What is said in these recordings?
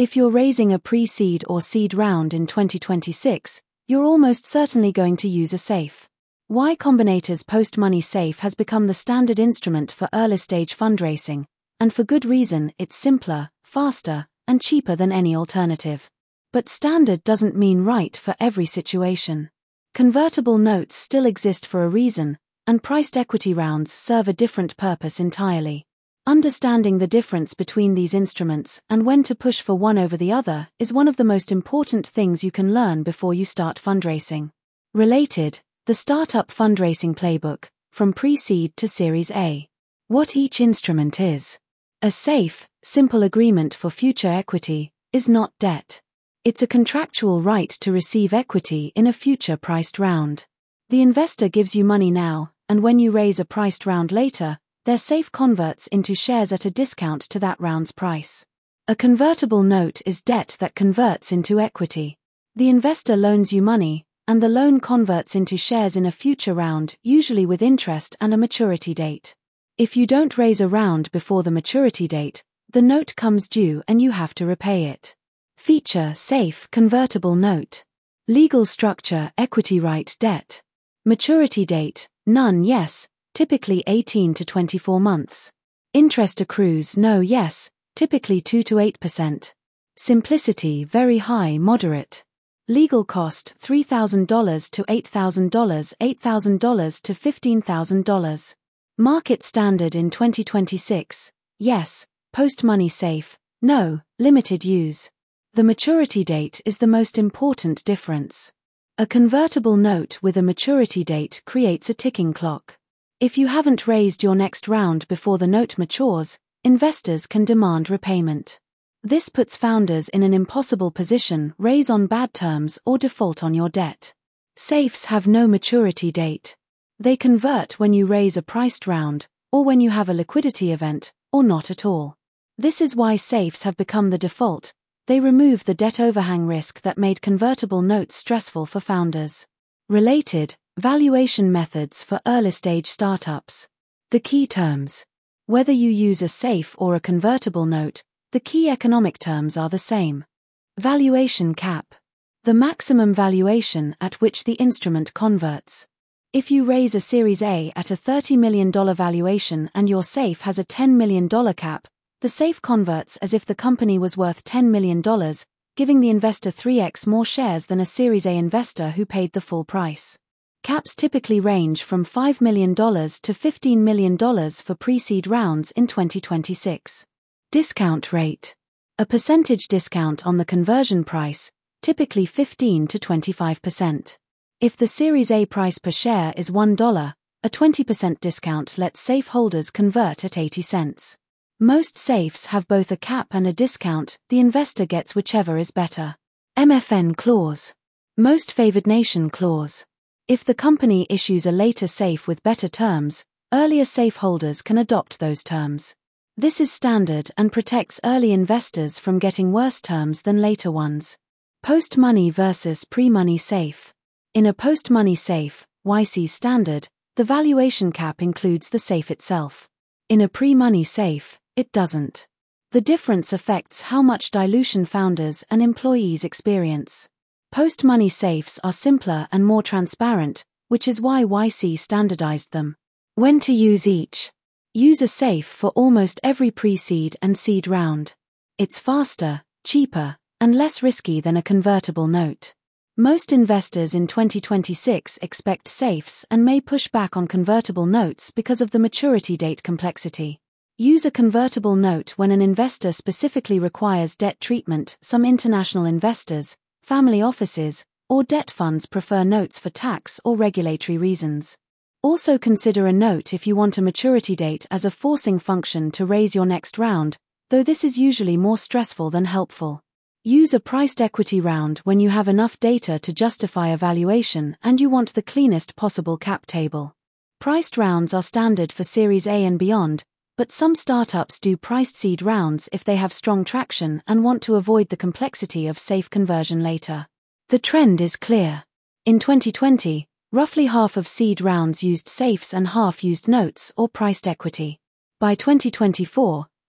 If you're raising a pre-seed or seed round in 2026, you're almost certainly going to use a SAFE. Y Combinator's post-money SAFE has become the standard instrument for early-stage fundraising, and for good reason. It's simpler, faster, and cheaper than any alternative. But standard doesn't mean right for every situation. Convertible notes still exist for a reason, and priced equity rounds serve a different purpose entirely. Understanding the difference between these instruments and when to push for one over the other is one of the most important things you can learn before you start fundraising. Related, the Startup Fundraising Playbook, from Pre-Seed to Series A. What each instrument is. A SAFE, simple agreement for future equity, is not debt. It's a contractual right to receive equity in a future priced round. The investor gives you money now, and when you raise a priced round later, their SAFE converts into shares at a discount to that round's price. A convertible note is debt that converts into equity. The investor loans you money, and the loan converts into shares in a future round, usually with interest and a maturity date. If you don't raise a round before the maturity date, the note comes due and you have to repay it. Feature: SAFE convertible note. Legal structure: equity right debt. Maturity date: none, yes, typically 18 to 24 months. Interest accrues: no, yes, typically 2 to 8%. Simplicity: very high, moderate. Legal cost: $3,000 to $8,000, $8,000 to $15,000. Market standard in 2026: yes, post-money SAFE, no, limited use. The maturity date is the most important difference. A convertible note with a maturity date creates a ticking clock. If you haven't raised your next round before the note matures, investors can demand repayment. This puts founders in an impossible position: raise on bad terms or default on your debt. SAFEs have no maturity date. They convert when you raise a priced round, or when you have a liquidity event, or not at all. This is why SAFEs have become the default. They remove the debt overhang risk that made convertible notes stressful for founders. Related, valuation methods for early-stage startups. The key terms. Whether you use a SAFE or a convertible note, the key economic terms are the same. Valuation cap. The maximum valuation at which the instrument converts. If you raise a Series A at a $30 million valuation and your SAFE has a $10 million cap, the SAFE converts as if the company was worth $10 million, giving the investor 3x more shares than a Series A investor who paid the full price. Caps typically range from $5 million to $15 million for pre-seed rounds in 2026. Discount rate. A percentage discount on the conversion price, typically 15 to 25%. If the Series A price per share is $1, a 20% discount lets SAFE holders convert at 80 cents. Most SAFEs have both a cap and a discount. The investor gets whichever is better. MFN clause. Most favored nation clause. If the company issues a later SAFE with better terms, earlier SAFE holders can adopt those terms. This is standard and protects early investors from getting worse terms than later ones. Post-money versus pre-money SAFE. In a post-money SAFE, YC standard, the valuation cap includes the SAFE itself. In a pre-money SAFE, it doesn't. The difference affects how much dilution founders and employees experience. Post-money SAFEs are simpler and more transparent, which is why YC standardized them. When to use each. Use a SAFE for almost every pre-seed and seed round. It's faster, cheaper, and less risky than a convertible note. Most investors in 2026 expect SAFEs and may push back on convertible notes because of the maturity date complexity. Use a convertible note when an investor specifically requires debt treatment. Some international investors, family offices, or debt funds prefer notes for tax or regulatory reasons. Also consider a note if you want a maturity date as a forcing function to raise your next round, though this is usually more stressful than helpful. Use a priced equity round when you have enough data to justify a valuation and you want the cleanest possible cap table. Priced rounds are standard for Series A and beyond, but some startups do priced seed rounds if they have strong traction and want to avoid the complexity of SAFE conversion later. The trend is clear. In 2020, roughly half of seed rounds used SAFEs and half used notes or priced equity. By 2024,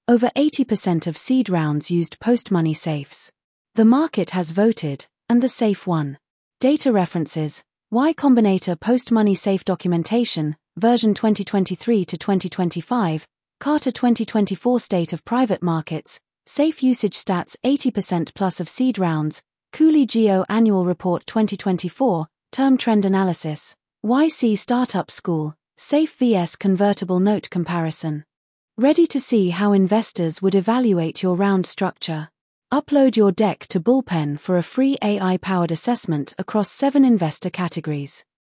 Over 80% of seed rounds used post-money safes. The market has voted, and the safe won. Data references: Y Combinator Post-Money Safe Documentation, version 2023 to 2025, Carter 2024 State of Private Markets, Safe Usage Stats 80% plus of seed rounds, Cooley Geo Annual Report 2024, Term Trend Analysis, YC Startup School, Safe vs Convertible Note Comparison. Ready to see how investors would evaluate your round structure? Upload your deck to Bullpen for a free AI-powered assessment across 7 investor categories.